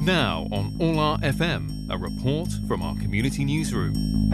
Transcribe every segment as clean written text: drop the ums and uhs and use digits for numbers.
Now on All Our FM, a report from our community newsroom.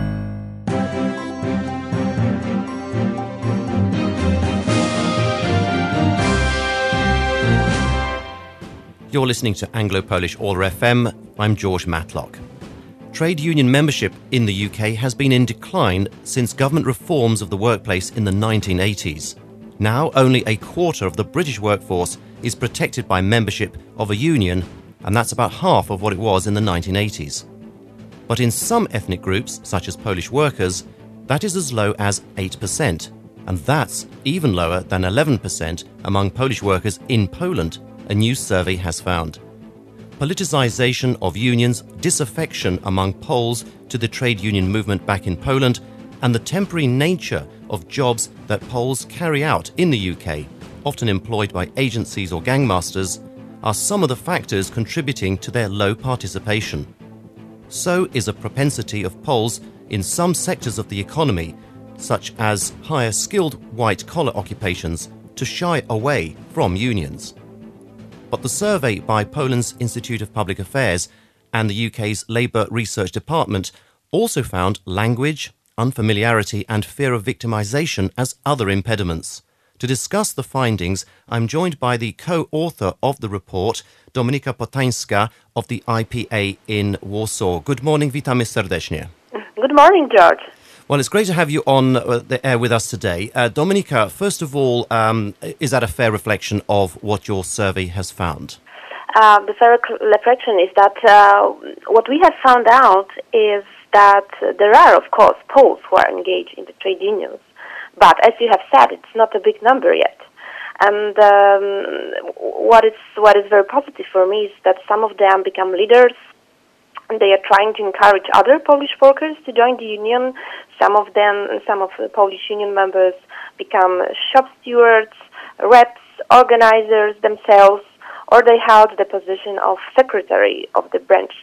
You're listening to Anglo-Polish All Our FM. I'm George Matlock. Trade union membership in the UK has been in decline since government reforms of the workplace in the 1980s. Now, only a quarter of the British workforce is protected by membership of a union, and that's about half of what it was in the 1980s. But in some ethnic groups, such as Polish workers, that is as low as 8%, and that's even lower than 11% among Polish workers in Poland, a new survey has found. Politicization of unions, disaffection among Poles to the trade union movement back in Poland, and the temporary nature of jobs that Poles carry out in the UK, often employed by agencies or gangmasters, are some of the factors contributing to their low participation. So is a propensity of Poles in some sectors of the economy, such as higher skilled white-collar occupations, to shy away from unions. But the survey by Poland's Institute of Public Affairs and the UK's Labour Research Department also found language, unfamiliarity and fear of victimisation as other impediments. To discuss the findings, I'm joined by the co-author of the report, Dominika Potańska of the IPA in Warsaw. Good morning, witamy serdecznie. Good morning, George. Well, it's great to have you on the air with us today. Dominika, first of all, is that a fair reflection of what your survey has found? The fair reflection is that what we have found out is that there are, of course, Poles who are engaged in the trade unions. But as you have said, it's not a big number yet. And what is very positive for me is that some of them become leaders. And they are trying to encourage other Polish workers to join the union. Some of the Polish union members become shop stewards, reps, organizers themselves, or they held the position of secretary of the branch.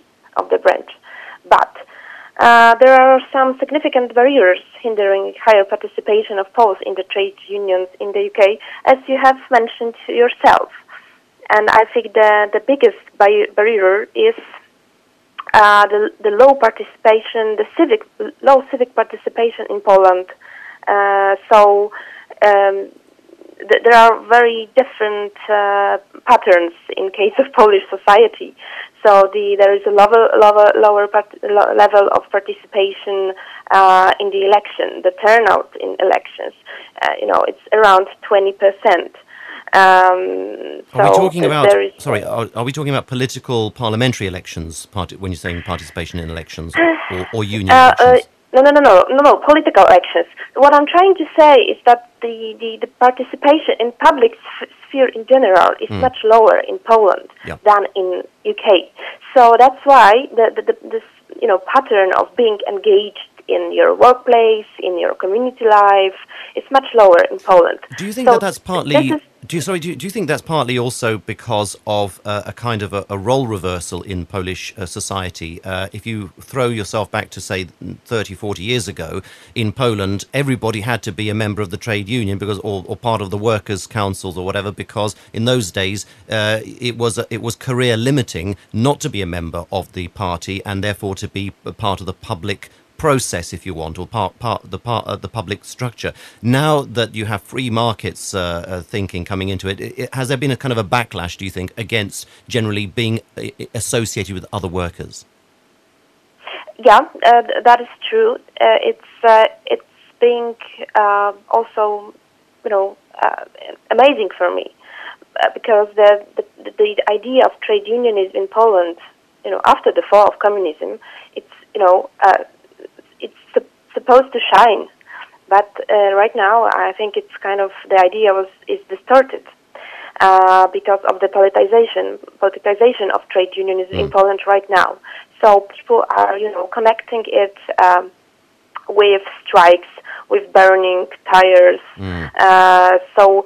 But there are some significant barriers hindering higher participation of Poles in the trade unions in the UK, as you have mentioned yourself. And I think the biggest barrier is the low participation, low civic participation in Poland. There are very different patterns in case of Polish society. So there is a lower level of participation in the election. The turnout in elections, it's around 20%. Are we talking about political parliamentary elections when you're saying participation in elections or union elections? No, political elections. What I'm trying to say is that the participation in public sphere in general is much lower in Poland than in UK. So that's why this pattern of being engaged in your workplace, in your community life, is much lower in Poland. Do you think that's partly? Do you think that's partly also because of a kind of a role reversal in Polish society? If you throw yourself back to, say, 30, 40 years ago, in Poland, everybody had to be a member of the trade union or part of the workers' councils or whatever, because in those days it was career limiting not to be a member of the party and therefore to be a part of the public process, if you want, or part of the public structure. Now that you have free markets thinking coming into it, has there been a kind of a backlash, do you think, against generally being associated with other workers? Yeah, that is true. It's being also, amazing for me because the idea of trade unionism in Poland, after the fall of communism, it's supposed to shine, but right now I think it's kind of the idea is distorted because of the politicization of trade unionism in Poland right now. So people are connecting it with strikes, with burning tires. So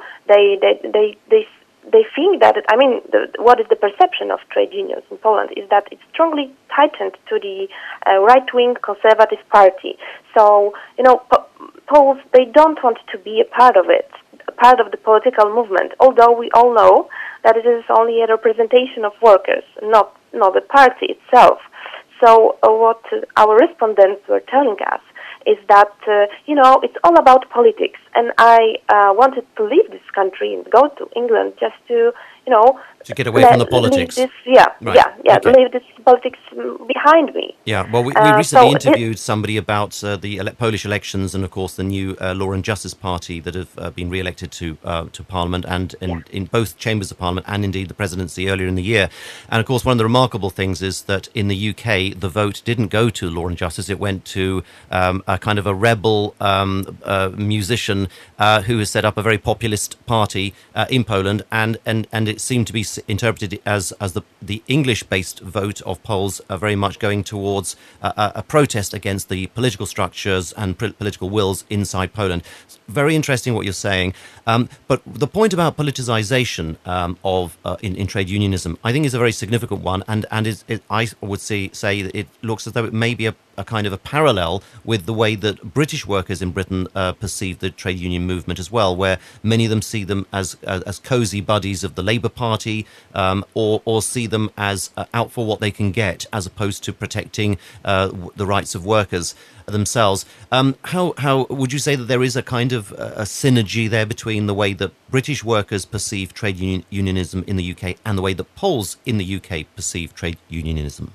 they think that what is the perception of trade unions in Poland is that it's strongly tightened to the right-wing conservative party. So Poles, they don't want to be a part of it, a part of the political movement. Although we all know that it is only a representation of workers, not not the party itself. So what our respondents were telling us is that, it's all about politics. And I wanted to leave this country and go to England just to, to get away from the politics. Leave Right. leave this politics behind me. Yeah, well, we recently interviewed somebody about the Polish elections and, of course, the new Law and Justice Party that have been re-elected to Parliament and in both chambers of Parliament and, indeed, the presidency earlier in the year. And, of course, one of the remarkable things is that in the UK, the vote didn't go to Law and Justice. It went to a kind of a rebel musician who has set up a very populist party in Poland, and it seemed to be interpreted as the English-based vote of Poles are very much going towards a protest against the political structures and political wills inside Poland. It's very interesting what you're saying. But the point about politicization in trade unionism, I think, is a very significant one, and I would say that it looks as though it may be a kind of a parallel with the way that British workers in Britain perceive the trade union movement as well, where many of them see them as cosy buddies of the Labour Party, or see them as out for what they can get, as opposed to protecting the rights of workers themselves. How would you say that there is a kind of a synergy there between the way that British workers perceive trade unionism in the UK and the way that Poles in the UK perceive trade unionism?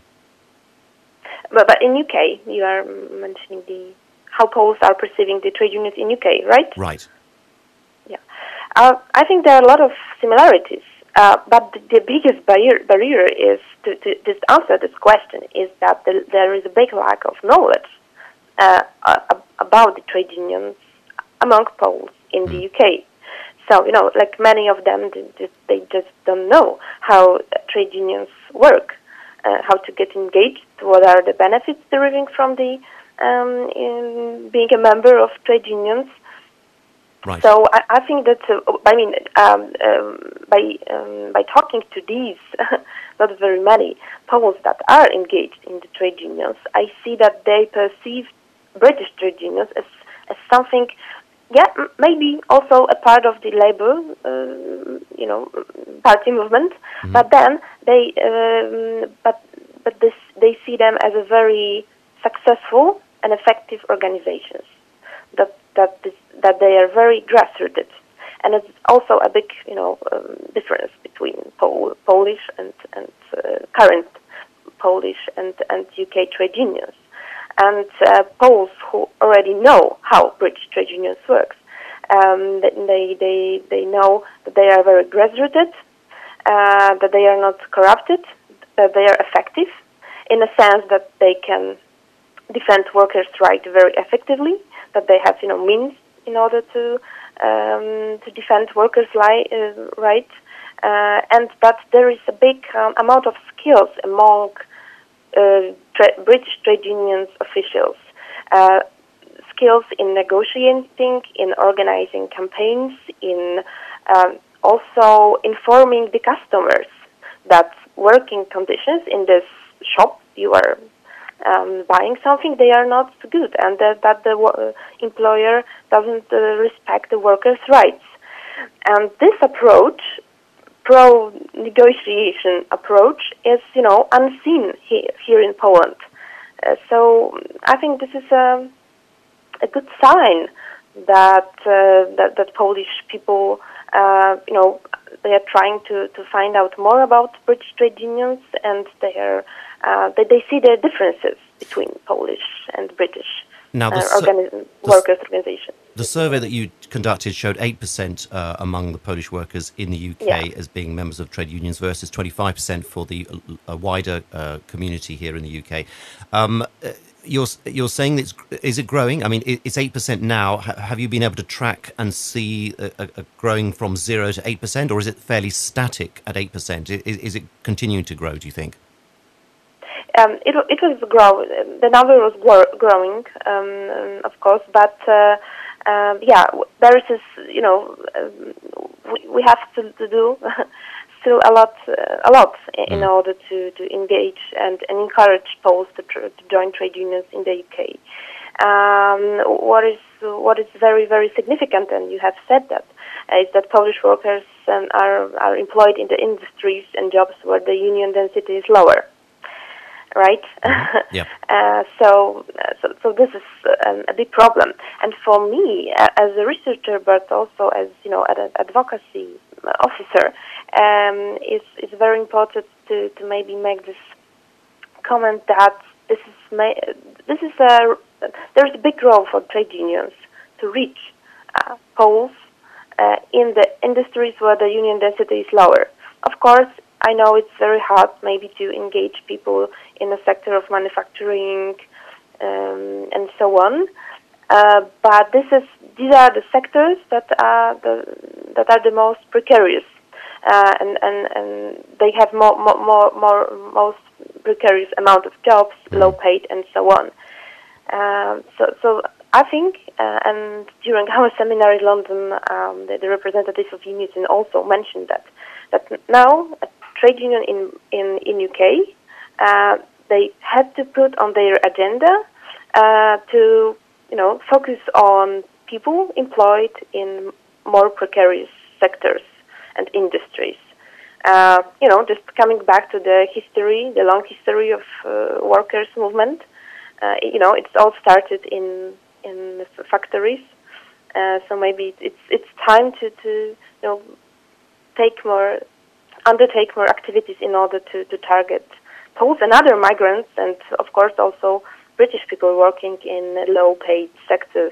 But in UK, you are mentioning how Poles are perceiving the trade unions in UK, right? Right. Yeah. I think there are a lot of similarities, but the biggest barrier is to just answer this question is that there is a big lack of knowledge about the trade unions among Poles in the UK. So, like many of them, they just don't know how trade unions work. How to get engaged, what are the benefits deriving from the in being a member of trade unions. Right. So I think that by talking to these not very many Poles that are engaged in the trade unions, I see that they perceive British trade unions as something. Yeah, maybe also a part of the Labour, party movement, but then they see them as a very successful and effective organizations. That they are very grassrooted, and it's also a big difference between Polish and current Polish and UK trade unions. And Poles who already know how British trade unions works, they know that they are very grassrooted, that they are not corrupted, that they are effective, in a sense that they can defend workers' rights very effectively, that they have means in order to defend workers' rights, and that there is a big amount of skills among British trade unions officials, skills in negotiating, in organizing campaigns, in also informing the customers that working conditions in this shop you are buying something, they are not good, and that the employer doesn't respect the workers' rights. And this approach, pro-negotiation approach, is unseen here in Poland. So I think this is a good sign that that Polish people they are trying to find out more about British trade unions, and they see the differences between Polish and British workers' organizations. The survey that you conducted showed 8% among the Polish workers in the UK as being members of trade unions versus 25% for the wider community here in the UK. You're saying that is it growing? I mean, it's 8% now. Have you been able to track and see a growing from 0 to 8%, or is it fairly static at 8%? Is it continuing to grow, do you think? It was growing. The number was growing, of course, but there is this, we have to do still a lot in order to engage and encourage Poles to join trade unions in the UK. What is very, very significant, and you have said that, is that Polish workers are employed in the industries and jobs where the union density is lower. right? Yeah. So this is a big problem. And for me, as a researcher, but also as an advocacy officer, it's very important to maybe make this comment that there's a big role for trade unions to reach Poles in the industries where the union density is lower. Of course, I know it's very hard maybe to engage people in the sector of manufacturing and so on. But these are the sectors that are the most precarious, and they have most precarious amount of jobs, low paid, and so on. So I think, and during our seminar in London, the representatives of unions also mentioned that now a trade union in UK, they had to put on their agenda to focus on people employed in more precarious sectors and industries. Just coming back to the long history of workers' movement. It's all started in factories. So maybe it's time to undertake more activities in order to target Poles and other migrants, and of course also British people working in low-paid sectors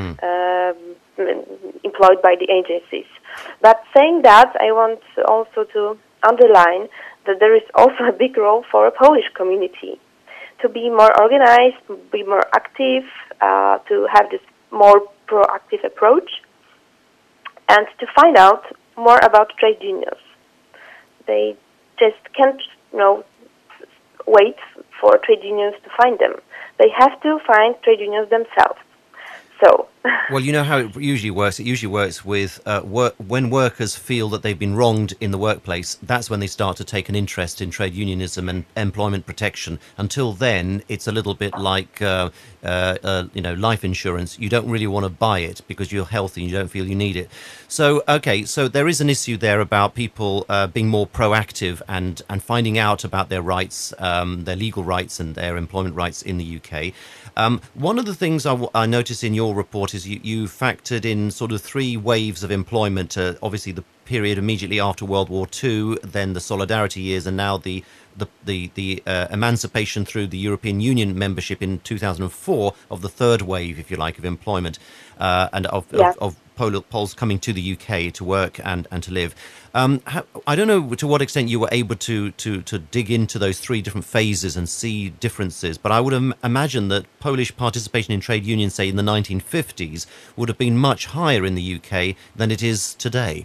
employed by the agencies. But saying that, I want also to underline that there is also a big role for a Polish community to be more organized, be more active, to have this more proactive approach, and to find out more about trade unions. They just can't, wait for trade unions to find them. They have to find trade unions themselves. So, well, you know how it usually works. It usually works with when workers feel that they've been wronged in the workplace. That's when they start to take an interest in trade unionism and employment protection. Until then, it's a little bit like life insurance. You don't really want to buy it because you're healthy and you don't feel you need it. So, okay, so there is an issue there about people being more proactive and finding out about their rights, their legal rights and their employment rights in the UK. One of the things I noticed in your report is you factored in sort of three waves of employment. Obviously, the period immediately after World War II, then the Solidarity years, and now the emancipation through the European Union membership in 2004 of the third wave, if you like, of employment and of Poles coming to the UK to work and to live. I don't know to what extent you were able to dig into those three different phases and see differences, but I would imagine that Polish participation in trade unions, say in the 1950s, would have been much higher in the UK than it is today.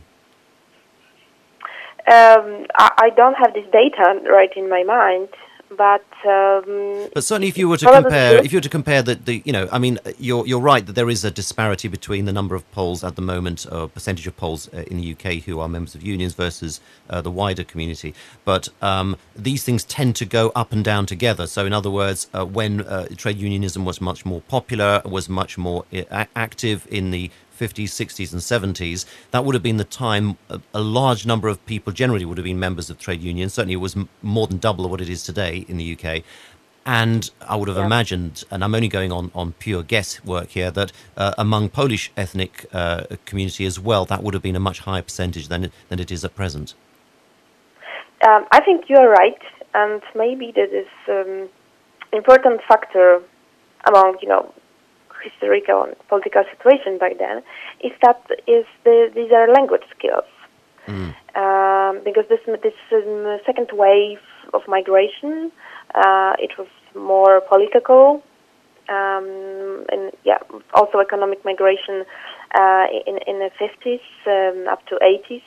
I don't have this data right in my mind, but certainly, if you were to compare, you're right that there is a disparity between the number of Poles at the moment, percentage of Poles in the UK who are members of unions versus the wider community. But these things tend to go up and down together. So, in other words, when trade unionism was much more popular, was much more active in the 50s, 60s and 70s, that would have been the time a large number of people generally would have been members of trade unions. Certainly it was more than double what it is today in the UK. And I would have imagined, and I'm only going on pure guesswork here, that among Polish ethnic community as well, that would have been a much higher percentage than it is at present. I think you are right, and maybe that is important factor among, historical and political situation back then, these are language skills. Because this second wave of migration, it was more political, and also economic migration in the 50s up to 80s.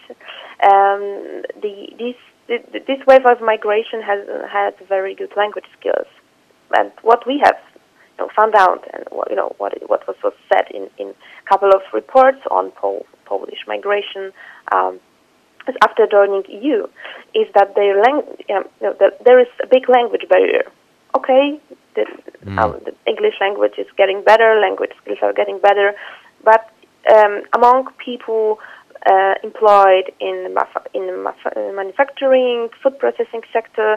This wave of migration has had very good language skills, and what we have found out, and what was said in a couple of reports on Polish migration after joining EU, is that there is a big language barrier. Okay, the English language is getting better, language skills are getting better, but among people employed in manufacturing, food processing sector,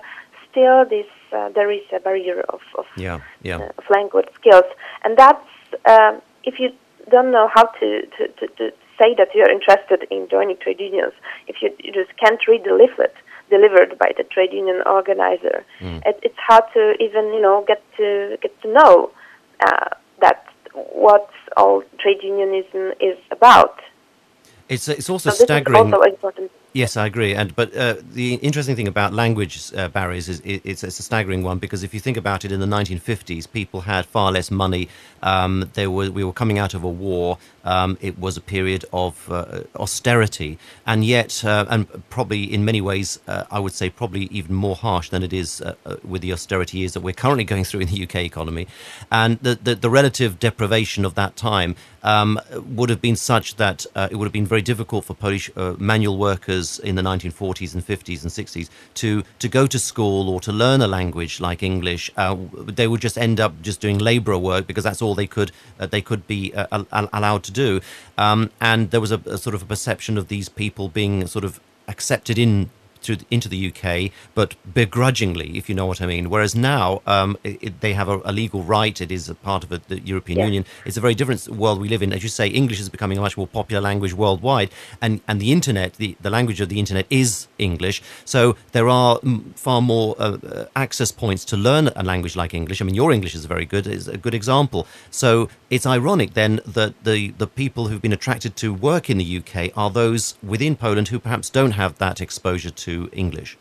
still there is a barrier of language skills, and that's if you don't know how to say that you're interested in joining trade unions, if you just can't read the leaflet delivered by the trade union organizer, it's hard to even get to know that what all trade unionism is about. It's also so staggering. This is also important. Yes, I agree. But the interesting thing about language barriers is it's a staggering one, because if you think about it, in the 1950s, people had far less money. We were coming out of a war. It was a period of austerity, and yet, and probably in many ways, I would say probably even more harsh than it is with the austerity years that we're currently going through in the UK economy. And the relative deprivation of that time would have been such that it would have been very difficult for Polish manual workers in the 1940s and 50s and 60s to go to school or to learn a language like English. They would just end up just doing labourer work, because that's all they could be allowed to do. And there was a sort of a perception of these people being sort of accepted into the UK, but begrudgingly, if you know what I mean. Whereas now they have a legal right. It is a part of the European Union. It's a very different world we live in. As you say, English is becoming a much more popular language worldwide, and the internet, the language of the internet is English. So there are far more access points to learn a language like English. I mean, your English is very good. Is a good example. So it's ironic then that the people who've been attracted to work in the UK are those within Poland who perhaps don't have that exposure to English.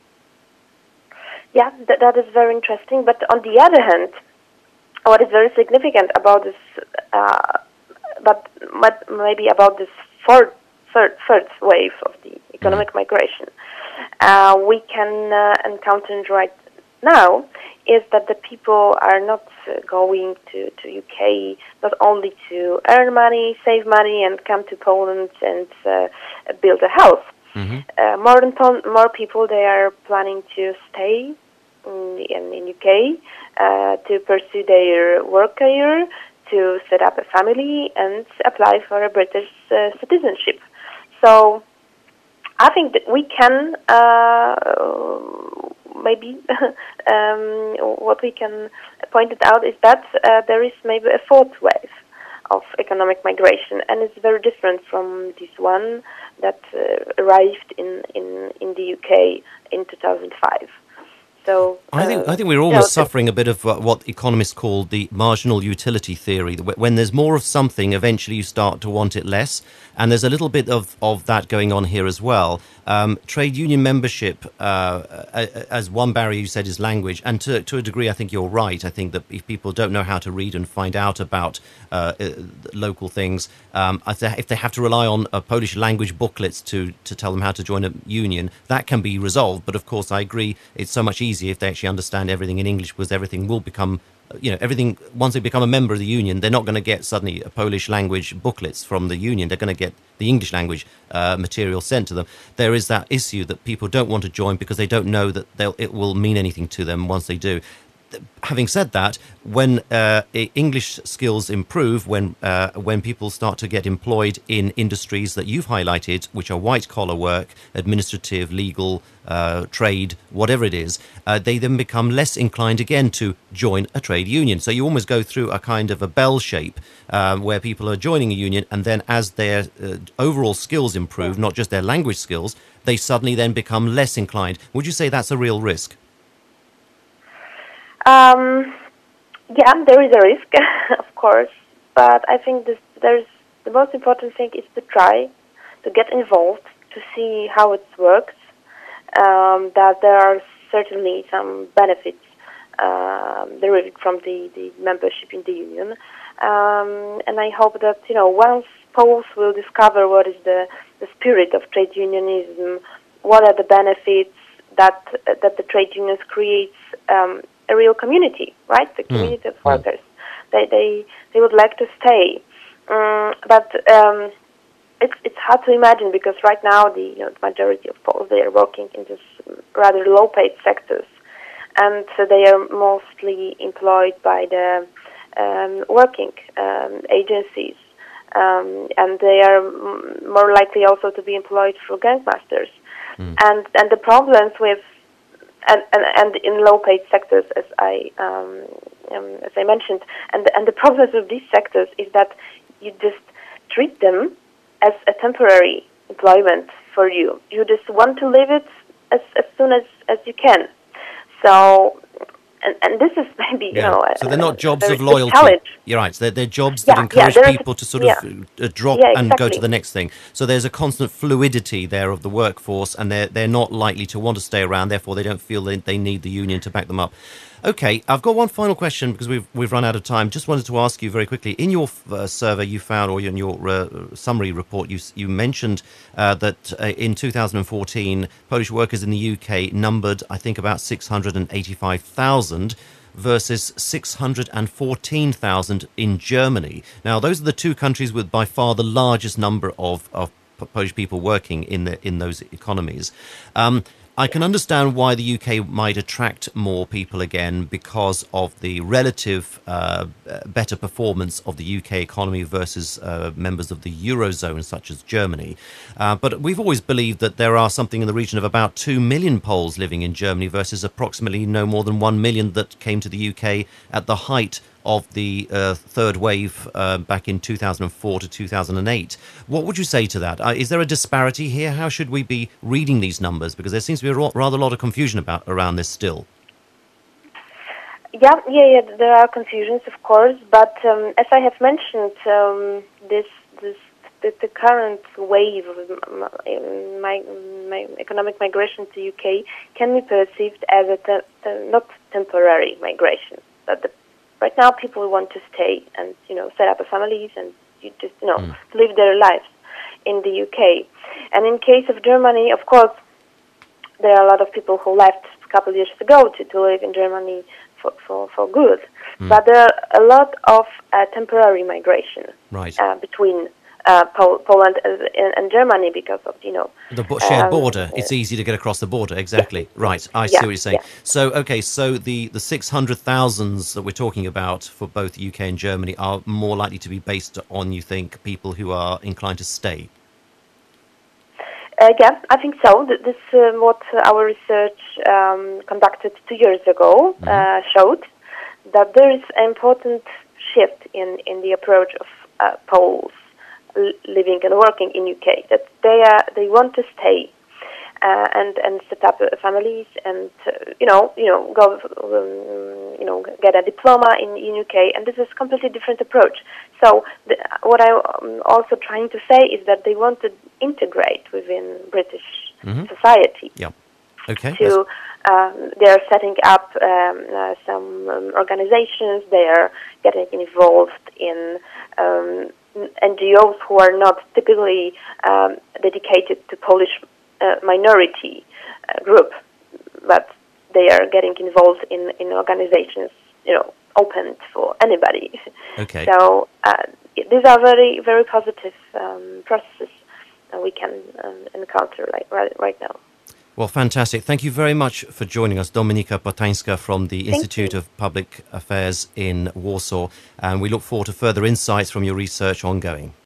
Yeah, that is very interesting. But on the other hand, what is very significant about this, but maybe about this third wave of the economic migration, we can encounter right now, is that the people are not going to UK not only to earn money, save money, and come to Poland and build a house. More people, they are planning to stay in UK, to pursue their work career, to set up a family, and apply for a British citizenship. So I think that we can maybe what we can point it out is that there is maybe a fourth wave of economic migration, and it's very different from this one that arrived in the UK in 2005. So I think we're almost suffering a bit of what economists call the marginal utility theory. When there's more of something, eventually you start to want it less. And there's a little bit of that going on here as well. Trade union membership, as one barrier you said, is language. And to a degree, I think you're right. I think that if people don't know how to read and find out about local things, if they have to rely on Polish language booklets to tell them how to join a union, that can be resolved. But of course, I agree, it's so much easier if they actually understand everything in English, because everything will become, everything, once they become a member of the union, they're not going to get suddenly a Polish language booklets from the union. They're going to get the English language material sent to them. There is that issue that people don't want to join because they don't know that it will mean anything to them once they do. Having said that, when English skills improve, when people start to get employed in industries that you've highlighted, which are white-collar work, administrative, legal, trade, whatever it is, they then become less inclined again to join a trade union. So you almost go through a kind of a bell shape where people are joining a union, and then as their overall skills improve, not just their language skills, they suddenly then become less inclined. Would you say that's a real risk? Yeah, there is a risk, of course, but I think the most important thing is to try to get involved, to see how it works, that there are certainly some benefits deriving from the membership in the union, and I hope that, once Poles will discover what is the spirit of trade unionism, what are the benefits that the trade unions creates, a real community, right? The community of workers. They would like to stay, but it's hard to imagine, because right now the majority of Poles, they are working in this rather low-paid sectors, and so they are mostly employed by the working agencies, and they are more likely also to be employed through gangmasters, and the problems with and in low-paid sectors, as I mentioned. And the problem with these sectors is that you just treat them as a temporary employment for you. You just want to leave it as soon as you can. So, and this is maybe, you know... So they're not jobs of big loyalty. challenge. You're right. They're jobs that encourage people to sort of drop and go to the next thing. So there's a constant fluidity there of the workforce, and they're not likely to want to stay around. Therefore, they don't feel they need the union to back them up. Okay, I've got one final question because we've run out of time. Just wanted to ask you very quickly. In your survey, you found, or in your summary report, you mentioned that in 2014, Polish workers in the UK numbered, I think, about 685,000 versus 614,000 in Germany. Now, those are the two countries with by far the largest number of Polish people working in those economies. I can understand why the UK might attract more people again because of the relative better performance of the UK economy versus members of the Eurozone, such as Germany. But we've always believed that there are something in the region of about 2 million Poles living in Germany versus approximately no more than 1 million that came to the UK at the height of the third wave back in 2004 to 2008. What would you say to that? Is there a disparity here? How should we be reading these numbers? Because there seems to be rather a lot of confusion around this still. Yeah, there are confusions, of course, but as I have mentioned, the current wave of economic migration to UK can be perceived as a not temporary migration, but right now, people want to stay and, set up families and live their lives in the UK. And in case of Germany, of course, there are a lot of people who left a couple of years ago to live in Germany for good. But there are a lot of temporary migration between Poland and Germany because of, the shared border. It's easy to get across the border. Exactly. Yeah. Right. I see what you're saying. Yeah. So, okay, so the 600,000s that we're talking about for both UK and Germany are more likely to be based on, you think, people who are inclined to stay? Yeah, I think so. This what our research conducted 2 years ago showed, that there is an important shift in the approach of Poles living and working in UK, that they want to stay and set up families and go get a diploma in UK, and this is a completely different approach. So what I'm also trying to say is that they want to integrate within British society. Yeah. Okay. They are setting up some organizations. They are getting involved in NGOs who are not typically dedicated to Polish minority group, but they are getting involved in organizations, open for anybody. Okay. So these are very, very positive processes we can encounter right now. Well, fantastic. Thank you very much for joining us, Dominika Potańska from the Institute of Public Affairs in Warsaw. And we look forward to further insights from your research ongoing.